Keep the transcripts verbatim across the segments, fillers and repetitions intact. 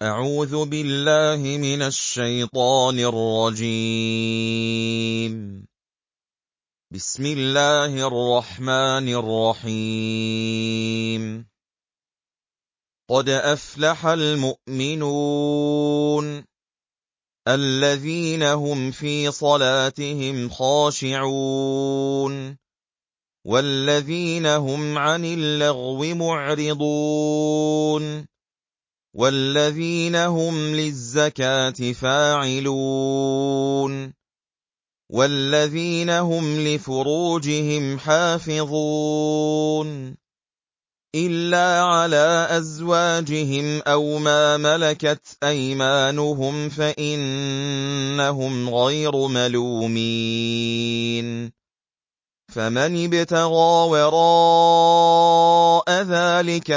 أعوذ بالله من الشيطان الرجيم. بسم الله الرحمن الرحيم. قد أفلح المؤمنون الذين هم في صلاتهم خاشعون والذين هم عن اللغو معرضون والذين هم للزكاة فاعلون والذين هم لفروجهم حافظون إلا على أزواجهم أو ما ملكت أيمانهم فإنهم غير ملومين. فمن ابتغى وراء ذلك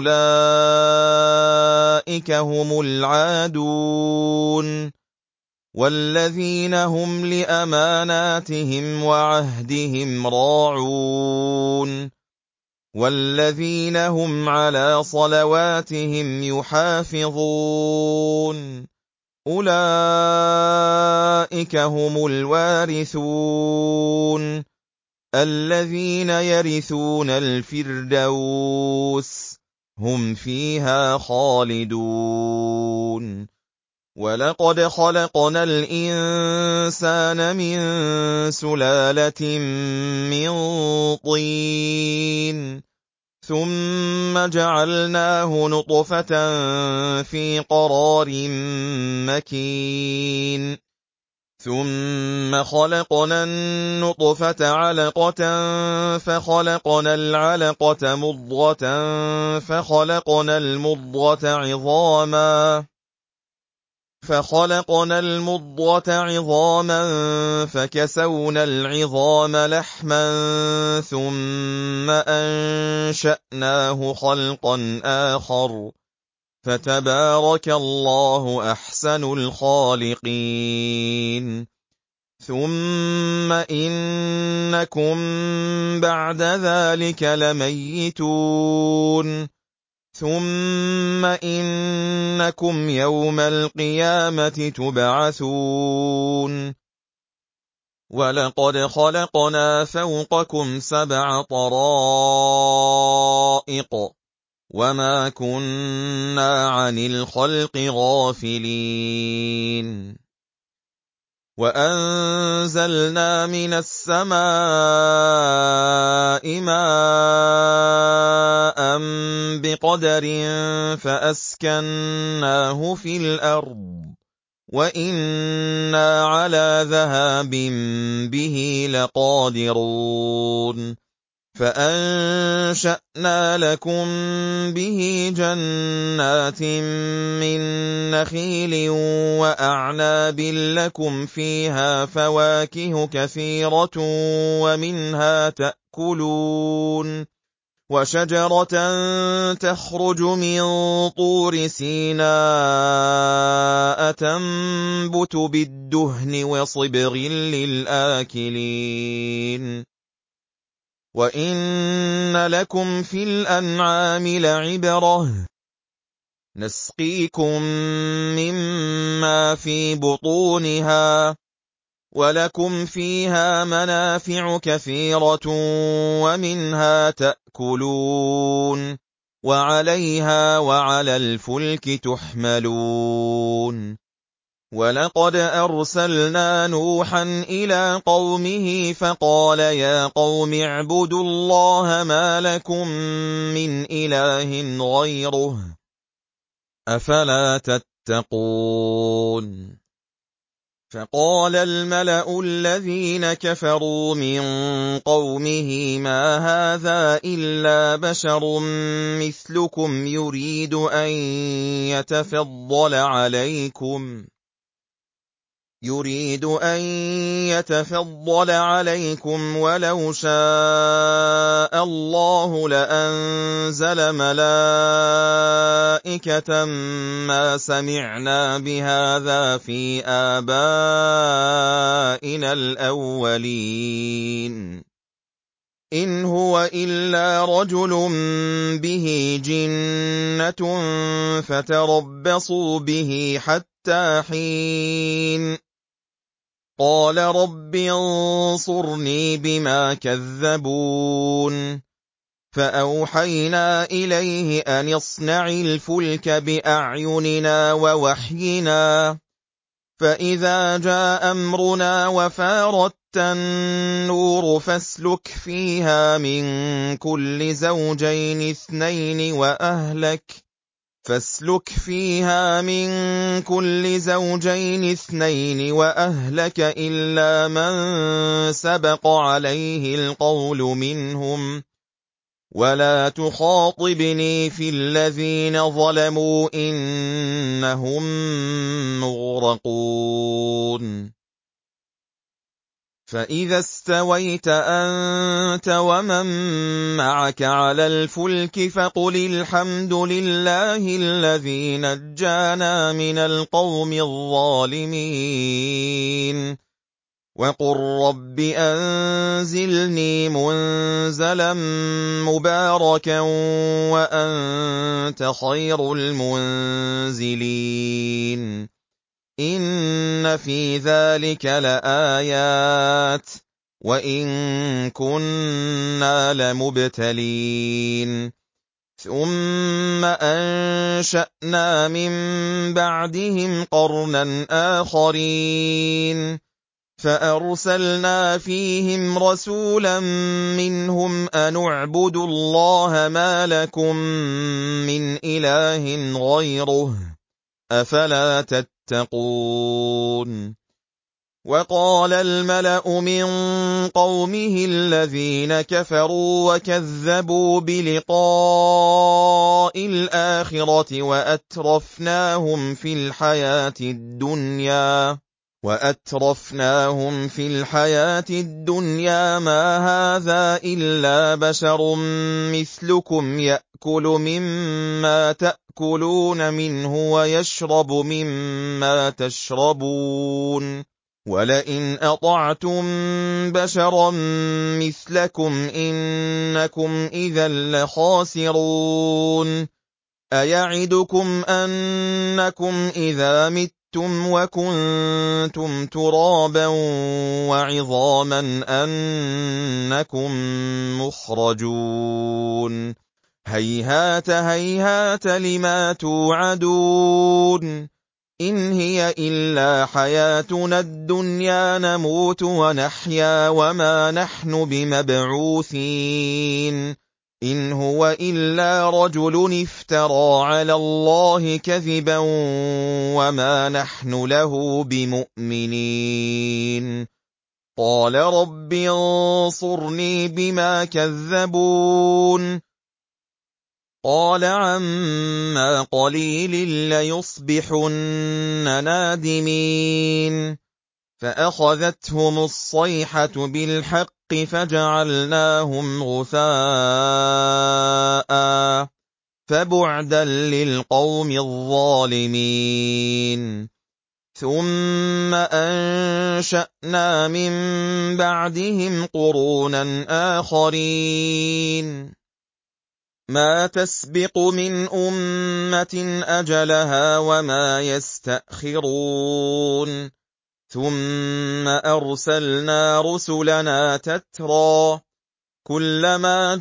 فأولئك هم العادون والذين هم لأماناتهم وعهدهم راعون والذين هم على صلواتهم يحافظون أولئك هم الوارثون الذين يرثون الفردوس هم فيها خالدون. ولقد خلقنا الإنسان من سلالة من طين ثم جعلناه نطفة في قرار مكين ثم خلقنا النطفة علقة فخلقنا العلقة مضغة فخلقنا المضغة عظاما فخلقنا المضغة عظاما فكسونا العظام لحما ثم أنشأناه خلقا آخر فتبارك الله أحسن الخالقين. ثم إنكم بعد ذلك لميتون ثم إنكم يوم القيامة تبعثون. ولقد خلقنا فوقكم سبع طرائق وما كنا عن الخلق غافلين. وأنزلنا من السماء ماء بقدر فأسكناه في الأرض وإنا على ذهاب به لقادرون. فأنشأنا لكم به جنات من نخيل وأعناب لكم فيها فواكه كثيرة ومنها تأكلون وشجرة تخرج من طور سيناء تنبت بالدهن وصبغ للآكلين. وإن لكم في الأنعام لعبرة نسقيكم مما في بطونها ولكم فيها منافع كثيرة ومنها تأكلون وعليها وعلى الفلك تحملون. ولقد أرسلنا نوحا إلى قومه فقال يا قوم اعبدوا الله ما لكم من إله غيره أفلا تتقون. فقال الملأ الذين كفروا من قومه ما هذا إلا بشر مثلكم يريد أن يتفضل عليكم يريد أن يتفضل عليكم ولو شاء الله لأنزل ملائكة ما سمعنا بهذا في آبائنا الأولين إِنْ هُوَ إِلَّا رَجُلٌ بِهِ جِنَّةٌ فَتَرَبَّصُوا بِهِ حَتَّىٰ حِينٍ قَالَ رَبِّ انصُرْنِي بِمَا كَذَّبُونِ فَأَوْحَيْنَا إِلَيْهِ أَنِ اصْنَعِ الْفُلْكَ بِأَعْيُنِنَا وَوَحْيِنَا فَإِذَا جَاءَ أَمْرُنَا وَفَارَتِ النُّورُ فَاسْلُكْ فِيهَا مِن كُلِّ زَوْجَيْنِ اثْنَيْنِ وَأَهْلَكَ فَاسْلُكْ فِيهَا مِن كُلِّ زَوْجَيْنِ اثْنَيْنِ وَأَهْلَكَ إِلَّا مَن سَبَقَ عَلَيْهِ الْقَوْلُ مِنْهُمْ وَلَا تُخَاطِبْنِي فِي الَّذِينَ ظَلَمُوا إِنَّهُم مُّغْرَقُونَ فَإِذَا اسْتَوَيْتَ أَنتَ وَمَن مَّعَكَ عَلَى الْفُلْكِ فَقُلِ الْحَمْدُ لِلَّهِ الَّذِي نَجَّانَا مِنَ الْقَوْمِ الظَّالِمِينَ وَقُل رَّبِّ أَنزِلْنِي مُنزَلًا مُّبَارَكًا وَأَنتَ خَيْرُ الْمُنزِلِينَ إِنَّ فِي ذَٰلِكَ لَآيَاتٍ وَإِن كُنَّا لَمُبْتَلِينَ ثُمَّ أَنشَأْنَا مِن بَعْدِهِمْ قَرْنًا آخَرِينَ فَأَرْسَلْنَا فِيهِمْ رَسُولًا مِّنْهُمْ أَنِ اعْبُدُوا اللَّهَ مَا لَكُم مِّنْ إِلَٰهٍ غَيْرُهُ ۖ أَفَلَا تَتَّقُونَ وَقَالَ الْمَلَأُ مِن قَوْمِهِ الَّذِينَ كَفَرُوا وَكَذَّبُوا بِلِقَاءِ الْآخِرَةِ وَأَتْرَفْنَاهُمْ فِي الْحَيَاةِ الدُّنْيَا وَأَتْرَفْنَاهُمْ فِي الْحَيَاةِ الدُّنْيَا مَا هَٰذَا إِلَّا بَشَرٌ مِّثْلُكُمْ يَأْكُلُ مِمَّا تَأْكُلُونَ مِنْهُ وَيَشْرَبُ مِمَّا تَشْرَبُونَ وَلَئِنْ أَطَعْتُم بَشَرًا مِّثْلَكُمْ إِنَّكُمْ إِذًا لَّخَاسِرُونَ أَيَعِدُكُمْ أَنَّكُمْ إِذَا مِتُّمْ وَكُنتُمْ تُرَابًا وَعِظَامًا أَنَّكُم مُّخْرَجُونَ هَيْهَاتَ هَيْهَاتَ لِمَا تُوعَدُونَ إِنْ هِيَ إِلَّا حَيَاتُنَا الدُّنْيَا نَمُوتُ وَنَحْيَا وَمَا نَحْنُ بِمَبْعُوثِينَ إِنْ هُوَ إِلَّا رَجُلٌ افْتَرَىٰ عَلَى اللَّهِ كَذِبًا وَمَا نَحْنُ لَهُ بِمُؤْمِنِينَ قَالَ رَبِّ انصُرْنِي بِمَا كَذَّبُونِ قَالَ عَمَّا قَلِيلٍ لَّيُصْبِحُنَّ نَادِمِينَ فَأَخَذَتْهُمُ الصَّيْحَةُ بِالْحَقِّ فَجَعَلْنَاهُمْ غُثَاءً فَبُعْدًا لِّلْقَوْمِ الظَّالِمِينَ ثُمَّ أَنشَأْنَا مِن بَعْدِهِمْ قُرُونًا آخَرِينَ مَا تَسْبِقُ مِنْ أُمَّةٍ أَجَلَهَا وَمَا يَسْتَأْخِرُونَ ثُمَّ أَرْسَلْنَا رُسُلَنَا تَتْرَىٰ كُلَّمَا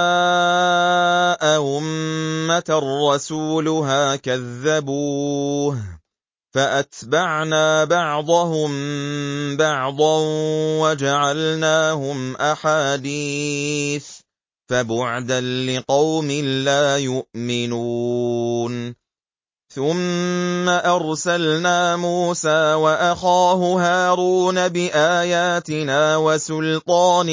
جَاءَ أُمَّةً رَّسُولُهَا كَذَّبُوهُ فَأَتْبَعْنَا بَعْضَهُم بَعْضًا وَجَعَلْنَاهُمْ أَحَادِيثَ فَبُعْدًا لِّقَوْمٍ لَّا يُؤْمِنُونَ ثُمَّ أَرْسَلْنَا مُوسَىٰ وَأَخَاهُ هَارُونَ بِآيَاتِنَا وَسُلْطَانٍ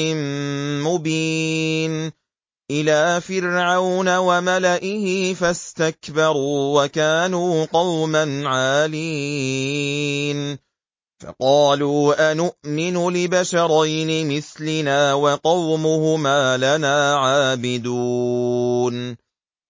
مُّبِينٍ إِلَىٰ فِرْعَوْنَ وَمَلَئِهِ فَاسْتَكْبَرُوا وَكَانُوا قَوْمًا عَالِينَ فَقَالُوا أَنُؤْمِنُ لِبَشَرَيْنِ مِثْلِنَا وَقَوْمُهُمَا لَنَا عَابِدُونَ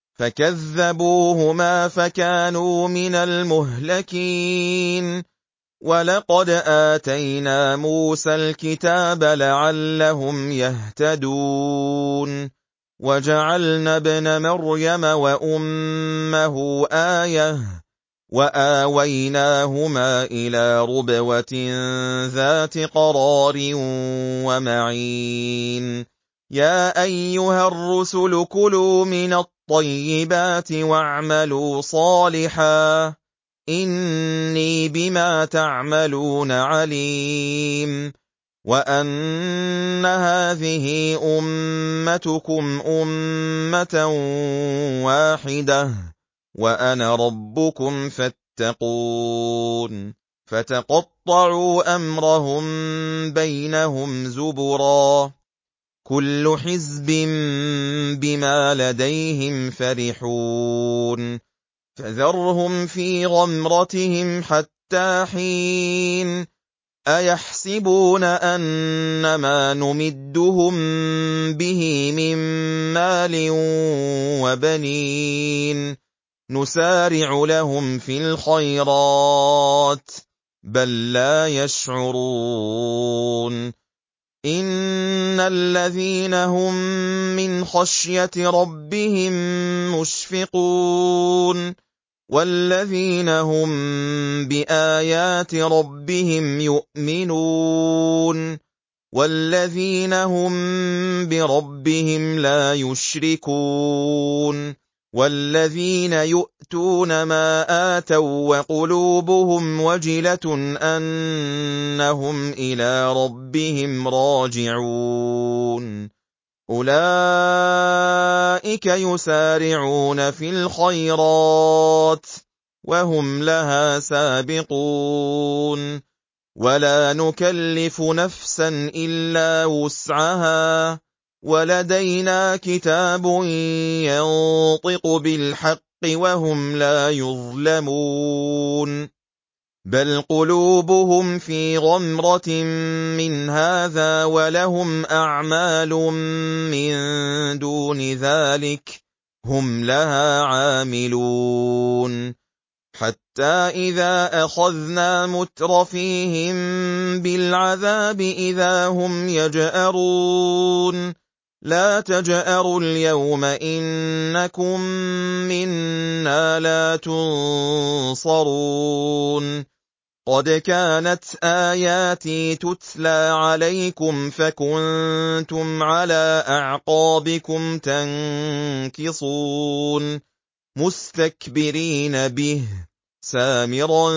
فَكَذَّبُوهُمَا فَكَانُوا مِنَ الْمُهْلَكِينَ وَلَقَدْ آتَيْنَا مُوسَى الْكِتَابَ لَعَلَّهُمْ يَهْتَدُونَ وَجَعَلْنَا ابْنَ مَرْيَمَ وَأُمَّهُ آيَةً وَآوَيْنَاهُمَا إِلَىٰ رُبْوَةٍ ذَاتِ قَرَارٍ وَمَعِينٍ يَا أَيُّهَا الرُّسُلُ كُلُوا مِنَ الطَّيِّبَاتِ وَاعْمَلُوا صَالِحًا إِنِّي بِمَا تَعْمَلُونَ عَلِيمٌ وَأَنَّ هَٰذِهِ أُمَّتُكُمْ أُمَّةً وَاحِدَةً وَأَنَا رَبُّكُمْ فَاتَّقُونِ فَتَقَطَّعُوا أَمْرَهُم بَيْنَهُمْ زُبُرًا ۖ كُلُّ حِزْبٍ بِمَا لَدَيْهِمْ فَرِحُونَ فَذَرْهُمْ فِي غَمْرَتِهِمْ حَتَّىٰ حِينٍ أَيَحْسَبُونَ أَنَّمَا نُمِدُّهُم بِهِ مِن مَّالٍ وَبَنِينَ نُسَارِعُ لَهُمْ فِي الْخَيْرَاتِ بَل لَّا يَشْعُرُونَ إِنَّ الَّذِينَ هُم مِّنْ خَشْيَةِ رَبِّهِم مُّشْفِقُونَ وَالَّذِينَ هُم بِآيَاتِ رَبِّهِمْ يُؤْمِنُونَ وَالَّذِينَ هُم بِرَبِّهِمْ لَا يُشْرِكُونَ وَالَّذِينَ يُؤْتُونَ مَا آتَوا وَّقُلُوبُهُمْ وَجِلَةٌ أَنَّهُمْ إِلَىٰ رَبِّهِمْ راجعون أُولَٰئِكَ يُسَارِعُونَ فِي الْخَيْرَاتِ وَهُمْ لَهَا سَابِقُونَ وَلَا نُكَلِّفُ نَفْسًا إِلَّا وُسْعَهَا وَلَدَيْنَا كِتَابٌ يَنطِقُ بِالْحَقِّ وَهُمْ لَا يُظْلَمُونَ بَلْ قُلُوبُهُمْ فِي غَمْرَةٍ مِّنْ هَٰذَا وَلَهُمْ أَعْمَالٌ مِّن دُونِ ذَٰلِكَ هُمْ لَهَا عَامِلُونَ حَتَّىٰ إِذَا أَخَذْنَا مُتْرَفِيهِم بِالْعَذَابِ إِذَا هُمْ يَجْأَرُونَ لَا تَجْأَرُوا الْيَوْمَ إِنَّكُم مِّنَّا لَا تُنصَرُونَ قَدْ كَانَتْ آيَاتِي تُتْلَىٰ عَلَيْكُمْ فَكُنتُمْ عَلَىٰ أَعْقَابِكُمْ تَنكِصُونَ مُسْتَكْبِرِينَ بِهِ سَامِرًا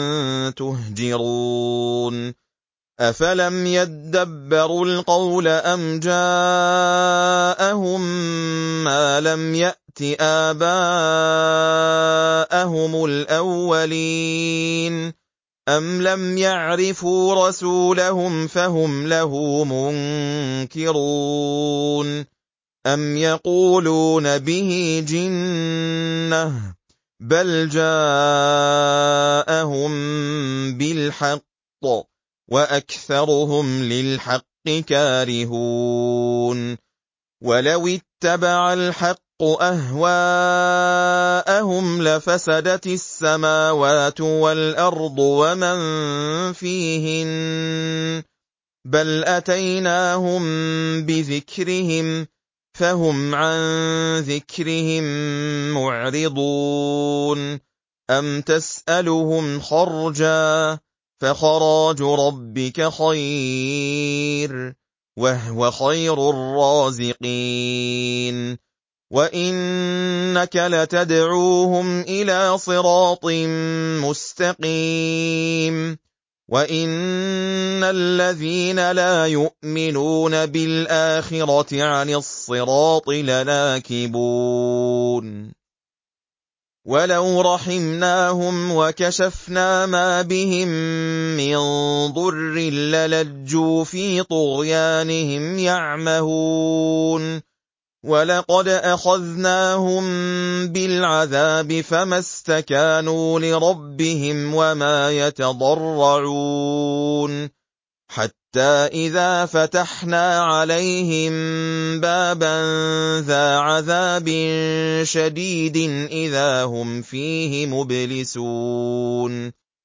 تُهْجِرُونَ أَفَلَمْ يَدَّبَّرُوا الْقَوْلَ أَمْ جَاءَهُم مَّا لَمْ يَأْتِ آبَاءَهُمُ الْأَوَّلِينَ أَمْ لَمْ يَعْرِفُوا رَسُولَهُمْ فَهُمْ لَهُ مُنكِرُونَ أَمْ يَقُولُونَ بِهِ جِنَّةٌ بَلْ جَاءَهُم بِالْحَقِّ وَأَكْثَرُهُمْ لِلْحَقِّ كَارِهُونَ وَلَوِ اتَّبَعَ الْحَقُّ أَهْوَاءَهُمْ لَفَسَدَتِ السَّمَاوَاتُ وَالْأَرْضُ وَمَن فِيهِنَّ بَلْ أَتَيْنَاهُم بِذِكْرِهِمْ فَهُمْ عَن ذِكْرِهِم مُّعْرِضُونَ أَمْ تَسْأَلُهُمْ خَرْجًا فَخَرَاجُ رَبِّكَ خَيْرٌ وَهُوَ خَيْرُ الرَّازِقِينَ وَإِنَّكَ لَتَدْعُوهُمْ إِلَىٰ صِرَاطٍ مُّسْتَقِيمٍ وَإِنَّ الَّذِينَ لَا يُؤْمِنُونَ بِالْآخِرَةِ عَنِ الصِّرَاطِ لَنَاكِبُونَ وَلَوْ رَحِمْنَاهُمْ وَكَشَفْنَا مَا بِهِم مِّن ضُرٍّ لَّلَجُّوا فِي طُغْيَانِهِمْ يَعْمَهُونَ وَلَقَدْ أَخَذْنَاهُم بِالْعَذَابِ فَمَا اسْتَكَانُوا لِرَبِّهِمْ وَمَا يَتَضَرَّعُونَ حَتَّىٰ إِذَا فَتَحْنَا عَلَيْهِم بَابًا ذَا عَذَابٍ شَدِيدٍ إِذَا هُمْ فِيهِ مُبْلِسُونَ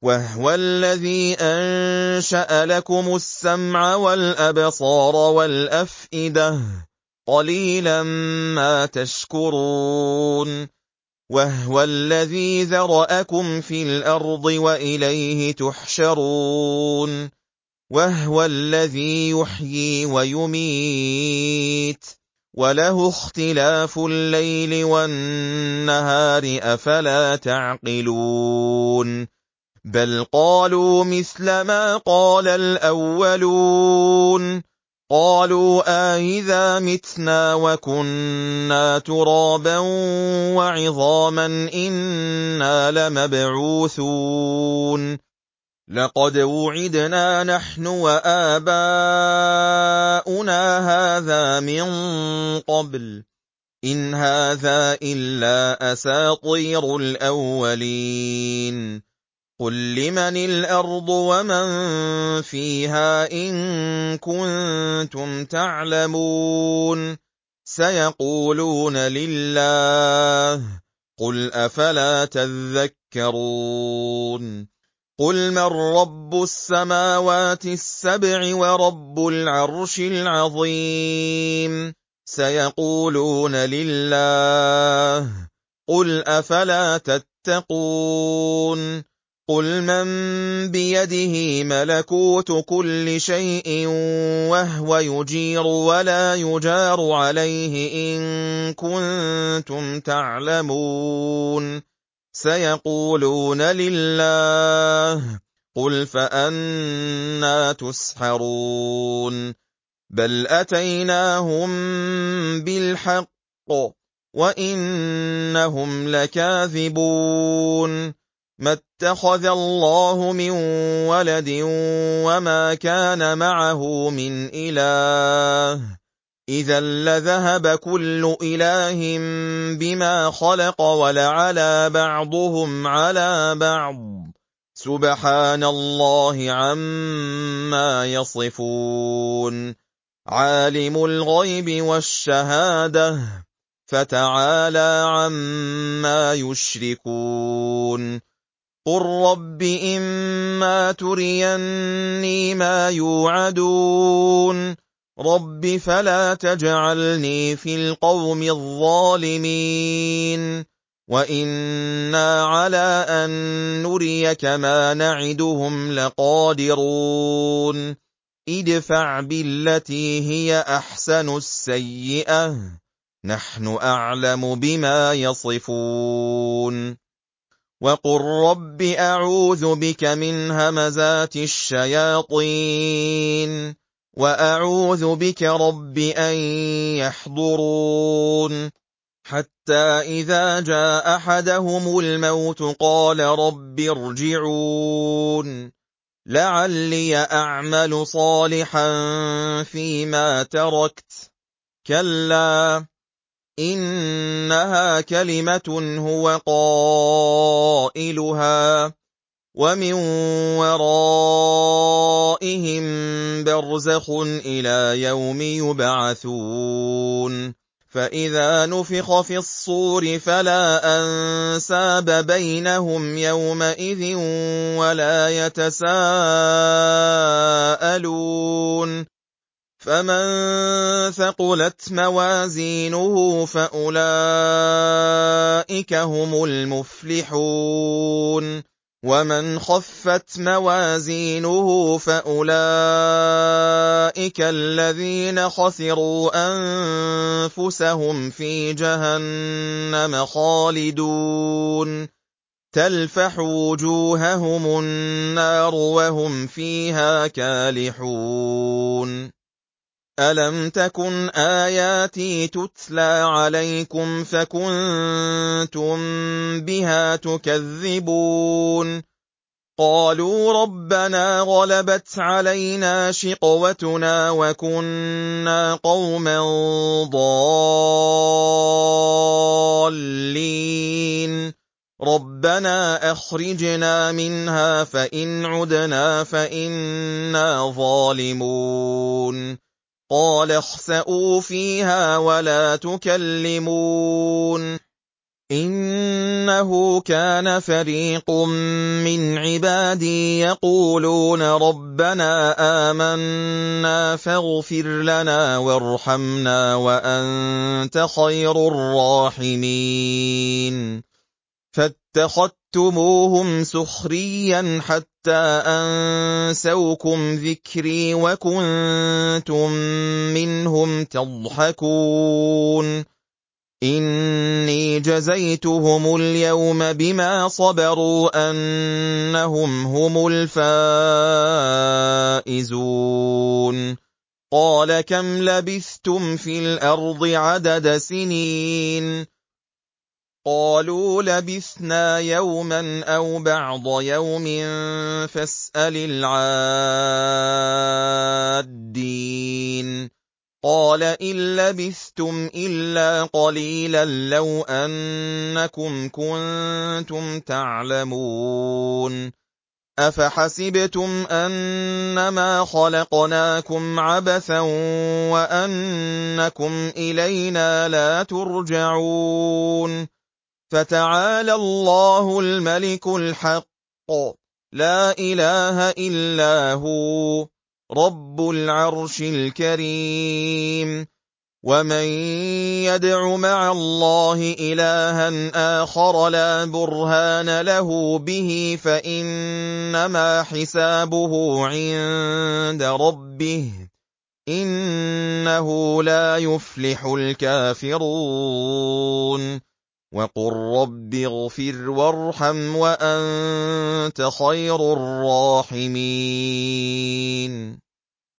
وَهُوَ الَّذِي أَنشَأَ لَكُمُ السَّمْعَ وَالْأَبْصَارَ وَالْأَفْئِدَةَ ۚ قَلِيلًا مَّا تَشْكُرُونَ وَهُوَ الَّذِي ذَرَأَكُمْ فِي الْأَرْضِ وَإِلَيْهِ تُحْشَرُونَ وَهُوَ الَّذِي يُحْيِي وَيُمِيتُ وَلَهُ اخْتِلَافُ اللَّيْلِ وَالنَّهَارِ ۚ أَفَلَا تَعْقِلُونَ بَلْ قَالُوا مِثْلَ مَا قَالَ الْأَوَّلُونَ قَالُوا أَإِذَا مِتْنَا وَكُنَّا تُرَابًا وَعِظَامًا إِنَّا لَمَبْعُوثُونَ لَقَدْ وُعِدْنَا نَحْنُ وَآبَاؤُنَا هَٰذَا مِن قَبْلُ إِنْ هَٰذَا إِلَّا أَسَاطِيرُ الْأَوَّلِينَ قُل لِّمَنِ الْأَرْضُ وَمَن فِيهَا إِن كُنتُمْ تَعْلَمُونَ سَيَقُولُونَ لِلَّهِ قُلْ أَفَلَا تَذَكَّرُونَ قُلْ مَن رَّبُّ السَّمَاوَاتِ السَّبْعِ وَرَبُّ الْعَرْشِ الْعَظِيمِ سَيَقُولُونَ لِلَّهِ قُلْ أَفَلَا تَتَّقُونَ قُلْ مَن بِيَدِهِ مَلَكُوتُ كُلِّ شَيْءٍ وَهُوَ يُجِيرُ وَلَا يُجَارُ عَلَيْهِ إِن كُنتُمْ تَعْلَمُونَ سَيَقُولُونَ لِلَّهِ قُلْ فَأَنَّىٰ تُسْحَرُونَ بَلْ أَتَيْنَاهُم بِالْحَقِّ وَإِنَّهُمْ لَكَاذِبُونَ مَا اتَّخَذَ اللَّهُ مِن وَلَدٍ وَمَا كَانَ مَعَهُ مِنْ إِلَٰهٍ ۚ إِذًا لَّذَهَبَ كُلُّ إِلَٰهٍ بِمَا خَلَقَ وَلَعَلَا بَعْضُهُمْ عَلَىٰ بَعْضٍ ۚ سُبْحَانَ اللَّهِ عَمَّا يَصِفُونَ عَالِمُ الْغَيْبِ وَالشَّهَادَةِ فَتَعَالَىٰ عَمَّا يُشْرِكُونَ قُل رَّبِّ إِمَّا تُرِيَنِّي مَا يُوعَدُونَ رَبِّ فَلَا تَجْعَلْنِي فِي الْقَوْمِ الظَّالِمِينَ وَإِنَّا عَلَىٰ أَن نُّرِيَكَ مَا نَعِدُهُمْ لَقَادِرُونَ ادْفَعْ بِالَّتِي هِيَ أَحْسَنُ السَّيِّئَةَ نَحْنُ أَعْلَمُ بِمَا يَصِفُونَ وَقُل رَّبِّ أَعُوذُ بِكَ مِنْ هَمَزَاتِ الشَّيَاطِينِ وَأَعُوذُ بِكَ رَبِّ أَن يَحْضُرُونِ حَتَّىٰ إِذَا جَاءَ أَحَدَهُمُ الْمَوْتُ قَالَ رَبِّ ارْجِعُونِ لَعَلِّي أَعْمَلُ صَالِحًا فِيمَا تَرَكْتُ كَلَّا إِنَّهَا كَلِمَةٌ هُوَ قَائِلُهَا وَمِن وَرَائِهِم بَرْزَخٌ إِلَىٰ يَوْمِ يُبْعَثُونَ فَإِذَا نُفِخَ فِي الصُّورِ فَلَا أَنسَابَ بَيْنَهُمْ يَوْمَئِذٍ وَلَا يَتَسَاءَلُونَ فَمَن ثَقُلَتْ مَوَازِينُهُ فَأُولَٰئِكَ هُمُ الْمُفْلِحُونَ وَمَنْ خَفَّتْ مَوَازِينُهُ فَأُولَٰئِكَ الَّذِينَ خَسِرُوا أَنفُسَهُمْ فِي جَهَنَّمَ خَالِدُونَ تَلْفَحُ وُجُوهَهُمُ النَّارُ وَهُمْ فِيهَا كَالِحُونَ أَلَمْ تَكُنْ آيَاتِي تُتْلَىٰ عَلَيْكُمْ فَكُنتُم بِهَا تُكَذِّبُونَ قَالُوا رَبَّنَا غَلَبَتْ عَلَيْنَا شِقْوَتُنَا وَكُنَّا قَوْمًا ضَالِّينَ رَبَّنَا أَخْرِجْنَا مِنْهَا فَإِنْ عُدْنَا فَإِنَّا ظَالِمُونَ قَالَ اخْسَئُوا فِيهَا وَلَا تُكَلِّمُونِ إِنَّ إِنَّهُ كَانَ فَرِيقٌ مِّنْ عِبَادِي يَقُولُونَ رَبَّنَا آمَنَّا فاغْفِرْ لَنَا وَارْحَمْنَا وَأَنتَ خَيْرُ الرَّاحِمِينَ فَاتَّخَذْتُمُوهُمْ سُخْرِيًّا حَتَّىٰ أَنسَوْكُمْ ذِكْرِي وَكُنتُم مِّنْهُمْ تَضْحَكُونَ إِنِّي جَزَيْتُهُمُ الْيَوْمَ بِمَا صَبَرُوا أَنَّهُمْ هُمُ الْفَائِزُونَ قَالَ كَمْ لَبِثْتُمْ فِي الْأَرْضِ عَدَدَ سِنِينَ قَالُوا لَبِثْنَا يَوْمًا أَوْ بَعْضَ يَوْمٍ فَاسْأَلِ الْعَادِّينَ قَالَ إِن لَّبِثْتُمْ إِلَّا قَلِيلًا لَّوْ أَنَّكُمْ كُنتُمْ تَعْلَمُونَ أَفَحَسِبْتُمْ أَنَّمَا خَلَقْنَاكُمْ عَبَثًا وَأَنَّكُمْ إِلَيْنَا لَا تُرْجَعُونَ فَتَعَالَى اللَّهُ الْمَلِكُ الْحَقُّ لَا إِلَٰهَ إِلَّا هُوَ رَبُّ الْعَرْشِ الْكَرِيمِ وَمَن يَدْعُ مَعَ اللَّهِ إِلَٰهًا آخَرَ لَا بُرْهَانَ لَهُ بِهِ فَإِنَّمَا حِسَابُهُ عِندَ رَبِّهِ إِنَّهُ لَا يُفْلِحُ الْكَافِرُونَ وَقُل رَّبِّ اغْفِرْ وَارْحَمْ وَأَنتَ خَيْرُ الرَّاحِمِينَ